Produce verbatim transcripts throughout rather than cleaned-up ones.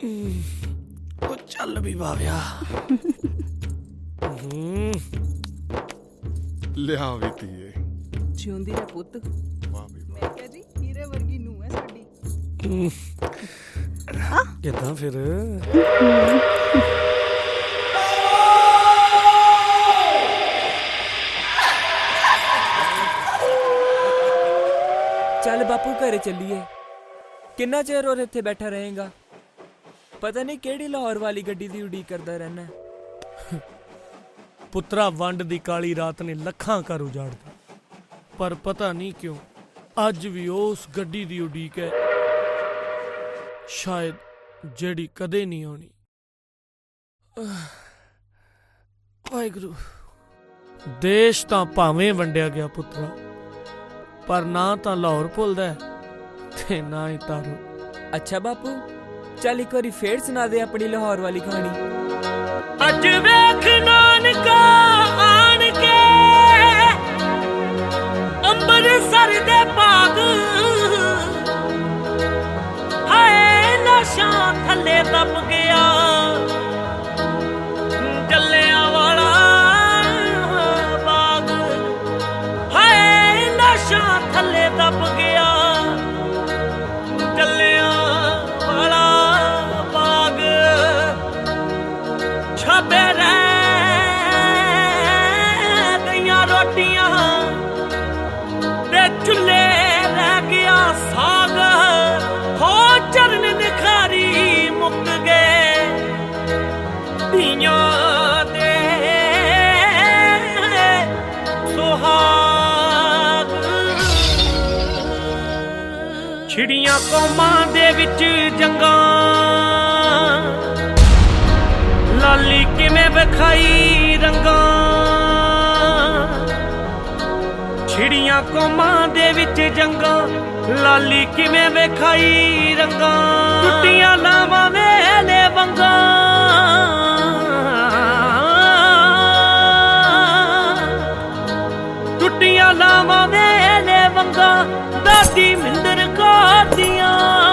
ਉਹ ਚੱਲ ਵੀ ਬਾਵਿਆ ਲਿਆ ਵੀ ਧੀਏ ਜਿਉਂਦੀ ਰਹਿ ਪੁੱਤ। ਵਾਹ ਵੀ ਮੈਂ ਕਿਹਾ ਜੀ ਹੀਰੇ ਵਰਗੀ ਨੂੰਹ ਹੈ ਸਾਡੀ। ਕਿੱਦਾਂ ਫਿਰ ਚੱਲ ਬਾਪੂ ਘਰੇ ਚੱਲੀਏ। ਕਿੰਨਾ ਚਿਰ ਹੋਰ ਇੱਥੇ ਬੈਠਾ ਰਹੇਗਾ? ਪਤਾ ਨਹੀਂ ਕਿਹੜੀ ਲਾਹੌਰ ਵਾਲੀ ਗੱਡੀ ਦੀ ਉਡੀਕ ਕਰਦਾ ਰਹਿਣਾ। ਪੁੱਤਰਾ ਵੰਡ ਦੀ ਕਾਲੀ ਰਾਤ ਨੇ ਲੱਖਾਂ ਘਰ ਉਜਾੜਦਾ, ਪਰ ਪਤਾ ਨਹੀਂ ਕਿਉਂ ਅੱਜ ਵੀ ਉਸ ਗੱਡੀ ਦੀ ਉਡੀਕ ਹੈ, ਸ਼ਾਇਦ ਜਿਹੜੀ ਕਦੇ ਨਹੀਂ ਆਉਣੀ। ਵਾਹਿਗੁਰੂ। ਦੇਸ਼ ਤਾਂ ਭਾਵੇਂ ਵੰਡਿਆ ਗਿਆ ਪੁੱਤਰਾ, ਪਰ ਨਾ ਤਾਂ ਲਾਹੌਰ ਭੁੱਲਦਾ ਤੇ ਨਾ ਹੀ ਤਾਰੋ। ਅੱਛਾ ਬਾਪੂ, ਚੱਲ ਇੱਕ ਵਾਰੀ ਫੇਰ ਸੁਣਾ ਦੇ ਆਪਣੀ ਲਾਹੌਰ ਵਾਲੀ ਕਹਾਣੀ। ਅੱਜ ਵੇਖ ਨਾਨਕਾ ਆਣ ਕੇ ਅੰਬਰਸਰ ਦੇ ਬਾਗ, ਹਾਏ ਲਾਸ਼ਾਂ ਥੱਲੇ ਦੱਬ ਗਿਆ ਜੱਲਿਆਂ ਵਾਲਾ ਬਾਗ, ਹਾਏ ਲਾਸ਼ਾਂ ਥੱਲੇ ਦੱਬ ਗਿਆ ਜੱਲਿਆਂ ਵਾਲਾ ਬਾਗ। ਛਾਬੇ ਰਹਿ ਗਈਆਂ ਰੋਟੀਆਂ ਤੇ ਚੁੱਲ੍ਹੇ ਰਹਿ ਗਿਆ ਸਾਗ, ਹੋ ਚਰਨ ਨਿਖਾਰੀ ਮੁੱਕ ਗਏ ਧੀਆਂ ਦੇ ਸੁਹਾਗ। ਛਿੜੀਆਂ ਕੌਮਾਂ ਦੇ ਵਿੱਚ ਜੰਗਾਂ, ਲਾਲੀ ਕਿਵੇਂ ਵਿਖਾਈ ਰੰਗਾਂ, ਛਿੜੀਆਂ ਕੌਮਾਂ ਦੇ ਵਿੱਚ ਜੰਗਾਂ, ਲਾਲੀ ਕਿਵੇਂ ਵਿਖਾਈ ਰੰਗਾਂ, ਟੁੱਟੀਆਂ ਲਾਵਾਂ ਵੇਲੇ ਵੰਗਾਂ, ਟੁੱਟੀਆਂ ਲਾਵਾਂ ਵੇਲੇ ਵੰਗਾਂ, ਦਾਦੀ ਮਿੰਦਰ ਕੌਰ ਦੀਆਂ।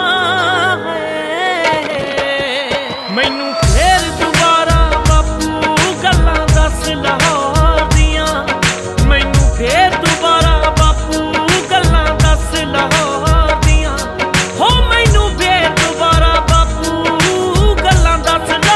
ਮੈਨੂੰ ਫੇਰ ਦੁਬਾਰਾ ਬਾਪੂ ਗੱਲਾਂ ਦੱਸ ਲਾਹੌਰ ਦੀਆਂ, ਮੈਨੂੰ ਫੇਰ ਦੁਬਾਰਾ ਬਾਪੂ ਗੱਲਾਂ ਦੱਸ ਲਾਹੌਰ ਦੀਆਂ, ਹੋ ਮੈਨੂੰ ਫੇਰ ਦੁਬਾਰਾ ਬਾਪੂ ਗੱਲਾਂ ਦੱਸ।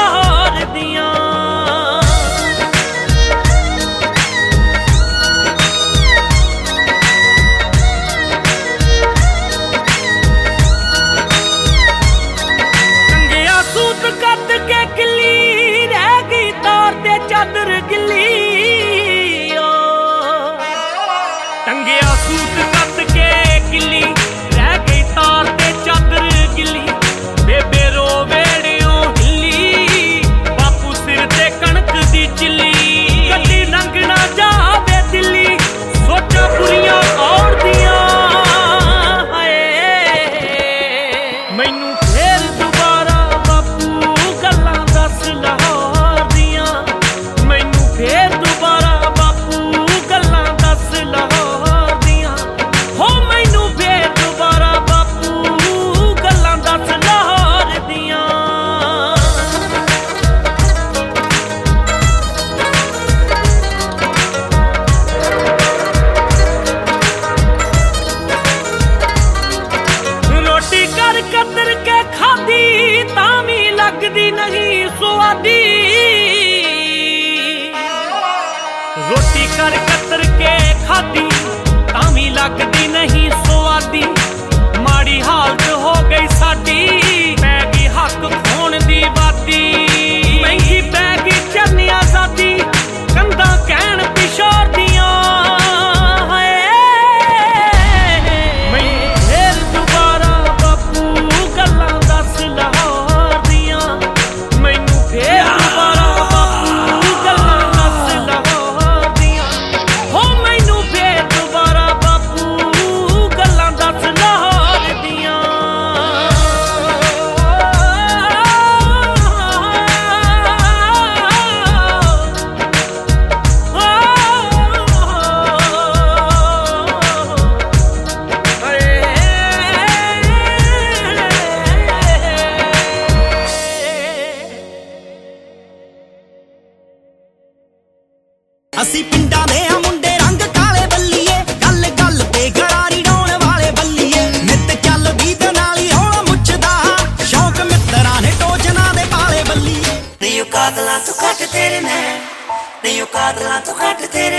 ਅਸੀਂ ਪਿੰਡਾਂ ਦੇ ਆ ਮੁੰਡੇ ਰੰਗ ਕਾਲੇ ਬੱਲੀਏ, ਗੱਲ ਗੱਲ ਤੇ ਗਰਾਰੀ ਡਾਉਣ ਵਾਲੇ ਬੱਲੀਏ। ਨਿੱਤ ਚੱਲਦੀ ਤੇ ਨਾਲ ਹੀ ਹੌਲਾ ਮੁੱਛਦਾ, ਸ਼ੌਕ ਮਿੱਤਰਾਂ ਨੇ ਟੋਚਨਾ ਦੇ ਪਾਲੇ ਬੱਲੀਏ। ਨੀ ਕਾਦਲਾਂ ਤੋਂ ਘੱਟ ਤੇਰੇ ਮੈਂ, ਨੀ ਕਾਦਲਾਂ ਤੋਂ ਘੱਟ ਤੇਰੇ